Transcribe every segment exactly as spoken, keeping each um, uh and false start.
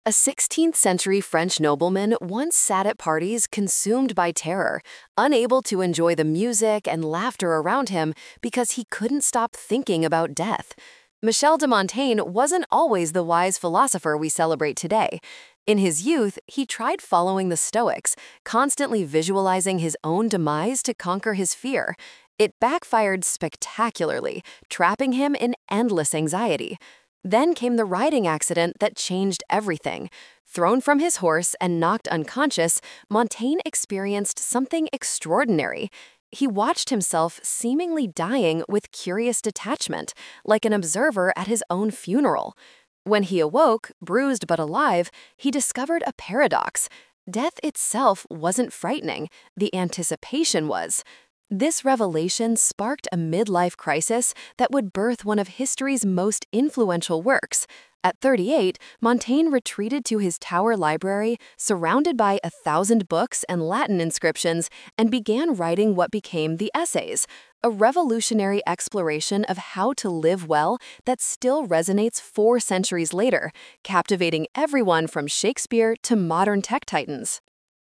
A sixteenth century French nobleman once sat at parties consumed by terror, unable to enjoy the music and laughter around him because he couldn't stop thinking about death. Michel de Montaigne wasn't always the wise philosopher we celebrate today. In his youth, he tried following the Stoics, constantly visualizing his own demise to conquer his fear. It backfired spectacularly, trapping him in endless anxiety. Then came the riding accident that changed everything. Thrown from his horse and knocked unconscious, Montaigne experienced something extraordinary. He watched himself seemingly dying with curious detachment, like an observer at his own funeral. When he awoke, bruised but alive, he discovered a paradox. Death itself wasn't frightening, the anticipation was. This revelation sparked a midlife crisis that would birth one of history's most influential works. At thirty-eight, Montaigne retreated to his tower library, surrounded by a thousand books and Latin inscriptions, and began writing what became the Essays, a revolutionary exploration of how to live well that still resonates four centuries later, captivating everyone from Shakespeare to modern tech titans.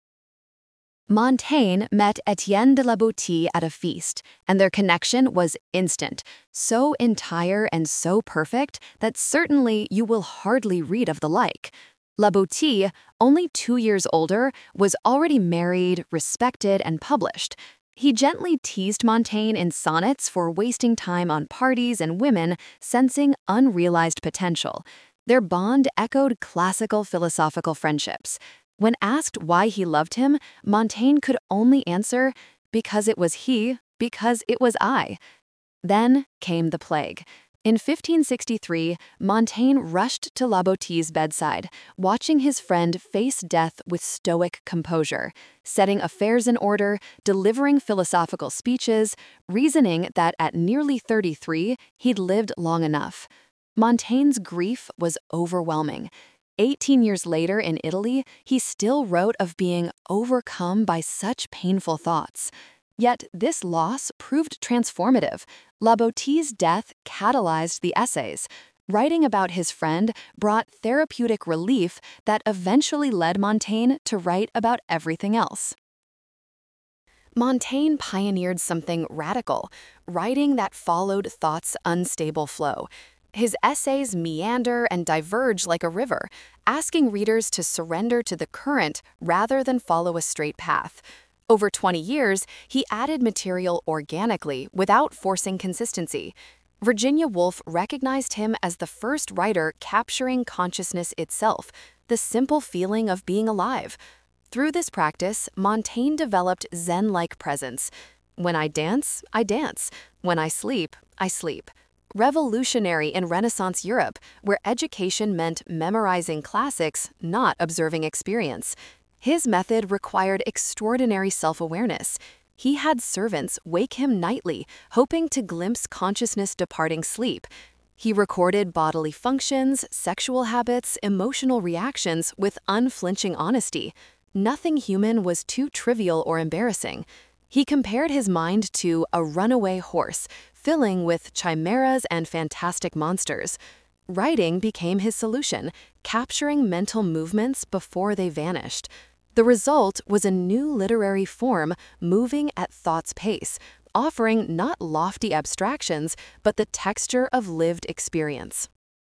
Montaigne met Etienne de la Boétie at a feast, and their connection was instant, so entire and so perfect that certainly you will hardly read of the like. La Boétie, only two years older, was already married, respected, and published. He gently teased Montaigne in sonnets for wasting time on parties and women, sensing unrealized potential. Their bond echoed classical philosophical friendships. When asked why he loved him, Montaigne could only answer, because it was he, because it was I. Then came the plague. In fifteen sixty-three, Montaigne rushed to La Boétie's bedside, watching his friend face death with stoic composure, setting affairs in order, delivering philosophical speeches, reasoning that at nearly thirty-three, he'd lived long enough. Montaigne's grief was overwhelming. Eighteen years later in Italy, he still wrote of being overcome by such painful thoughts. Yet this loss proved transformative. La Boétie's death catalyzed the Essays. Writing about his friend brought therapeutic relief that eventually led Montaigne to write about everything else. Montaigne pioneered something radical, writing that followed thought's unstable flow. His essays meander and diverge like a river, asking readers to surrender to the current rather than follow a straight path. Over twenty years, he added material organically without forcing consistency. Virginia Woolf recognized him as the first writer capturing consciousness itself, the simple feeling of being alive. Through this practice, Montaigne developed Zen-like presence. When I dance, I dance. When I sleep, I sleep. Revolutionary in Renaissance Europe, where education meant memorizing classics, not observing experience. His method required extraordinary self-awareness. He had servants wake him nightly, hoping to glimpse consciousness departing sleep. He recorded bodily functions, sexual habits, emotional reactions with unflinching honesty. Nothing human was too trivial or embarrassing. He compared his mind to a runaway horse, filling with chimeras and fantastic monsters. Writing became his solution, capturing mental movements before they vanished. The result was a new literary form moving at thought's pace, offering not lofty abstractions, but the texture of lived experience.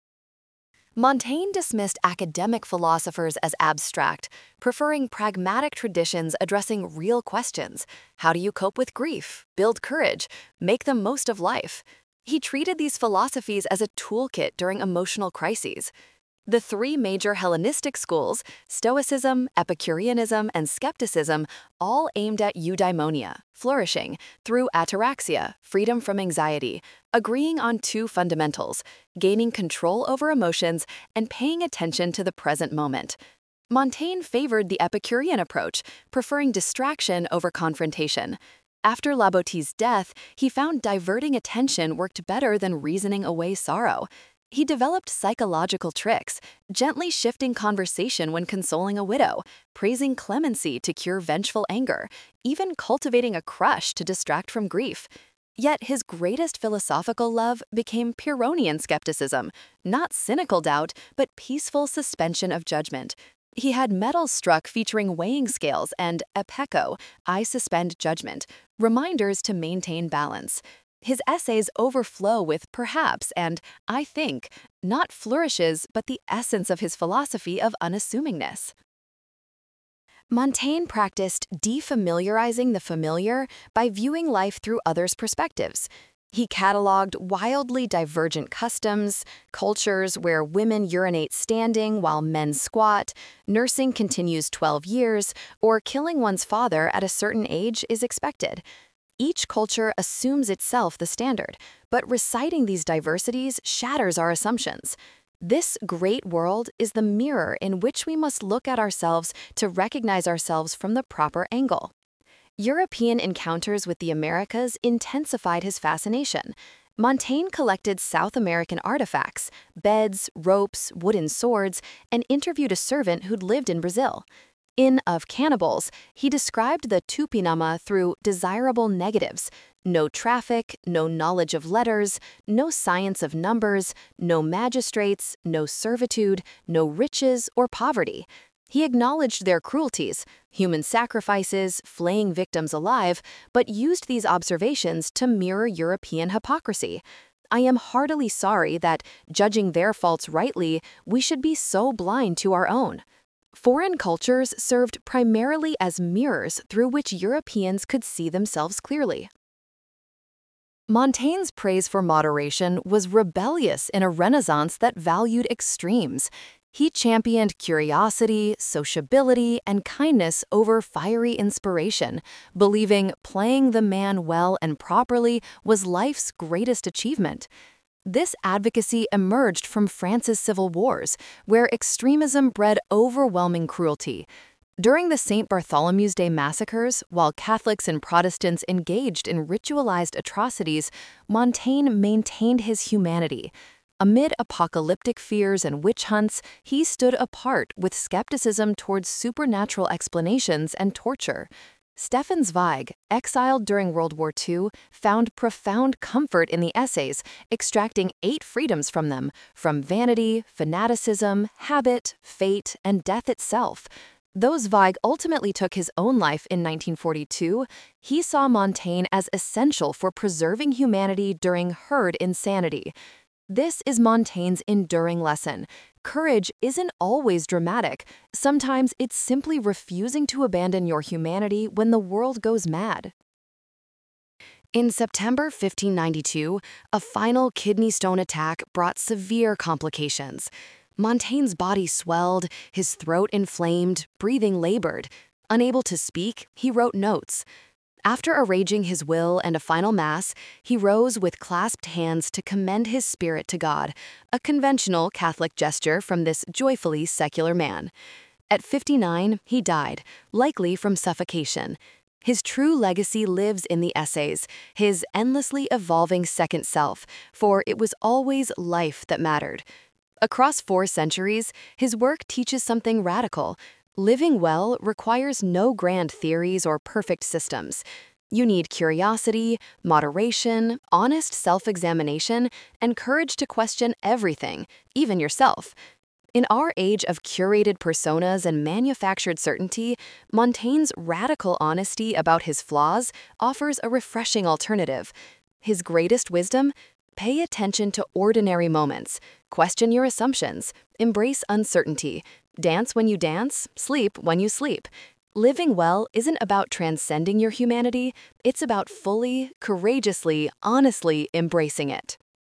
Montaigne dismissed academic philosophers as abstract, preferring pragmatic traditions addressing real questions. How do you cope with grief, build courage, make the most of life? He treated these philosophies as a toolkit during emotional crises. The three major Hellenistic schools, Stoicism, Epicureanism, and Skepticism, all aimed at eudaimonia, flourishing, through ataraxia, freedom from anxiety, agreeing on two fundamentals, gaining control over emotions and paying attention to the present moment. Montaigne favored the Epicurean approach, preferring distraction over confrontation. After La Boétie's death, he found diverting attention worked better than reasoning away sorrow. He developed psychological tricks, gently shifting conversation when consoling a widow, praising clemency to cure vengeful anger, even cultivating a crush to distract from grief. Yet his greatest philosophical love became Pyrrhonian skepticism, not cynical doubt, but peaceful suspension of judgment. He had medals struck featuring weighing scales and epeko, I suspend judgment, reminders to maintain balance. His essays overflow with perhaps and I think, not flourishes, but the essence of his philosophy of unassumingness. Montaigne practiced defamiliarizing the familiar by viewing life through others' perspectives. He cataloged wildly divergent customs, cultures where women urinate standing while men squat, nursing continues twelve years, or killing one's father at a certain age is expected. Each culture assumes itself the standard, but reciting these diversities shatters our assumptions. This great world is the mirror in which we must look at ourselves to recognize ourselves from the proper angle. European encounters with the Americas intensified his fascination. Montaigne collected South American artifacts, beds, ropes, wooden swords, and interviewed a servant who'd lived in Brazil. In Of Cannibals, he described the Tupinamba through desirable negatives: no traffic, no knowledge of letters, no science of numbers, no magistrates, no servitude, no riches or poverty. He acknowledged their cruelties, human sacrifices, flaying victims alive, but used these observations to mirror European hypocrisy. I am heartily sorry that, judging their faults rightly, we should be so blind to our own. Foreign cultures served primarily as mirrors through which Europeans could see themselves clearly. Montaigne's praise for moderation was rebellious in a Renaissance that valued extremes. He championed curiosity, sociability, and kindness over fiery inspiration, believing playing the man well and properly was life's greatest achievement. This advocacy emerged from France's civil wars, where extremism bred overwhelming cruelty. During the Saint Bartholomew's Day massacres, while Catholics and Protestants engaged in ritualized atrocities, Montaigne maintained his humanity. Amid apocalyptic fears and witch hunts, he stood apart with skepticism towards supernatural explanations and torture. Stefan Zweig, exiled during World War Two, found profound comfort in the essays, extracting eight freedoms from them, from vanity, fanaticism, habit, fate, and death itself. Though Zweig ultimately took his own life in nineteen forty-two, he saw Montaigne as essential for preserving humanity during herd insanity. This is Montaigne's enduring lesson. Courage isn't always dramatic. Sometimes it's simply refusing to abandon your humanity when the world goes mad. In September fifteen ninety-two, a final kidney stone attack brought severe complications. Montaigne's body swelled, his throat inflamed, breathing labored. Unable to speak, he wrote notes. After arranging his will and a final mass, he rose with clasped hands to commend his spirit to God, a conventional Catholic gesture from this joyfully secular man. At fifty-nine, he died, likely from suffocation. His true legacy lives in the essays, his endlessly evolving second self, for it was always life that mattered. Across four centuries, his work teaches something radical. Living well requires no grand theories or perfect systems. You need curiosity, moderation, honest self-examination, and courage to question everything, even yourself. In our age of curated personas and manufactured certainty, Montaigne's radical honesty about his flaws offers a refreshing alternative. His greatest wisdom? Pay attention to ordinary moments, question your assumptions, embrace uncertainty, dance when you dance, sleep when you sleep. Living well isn't about transcending your humanity, it's about fully, courageously, honestly embracing it.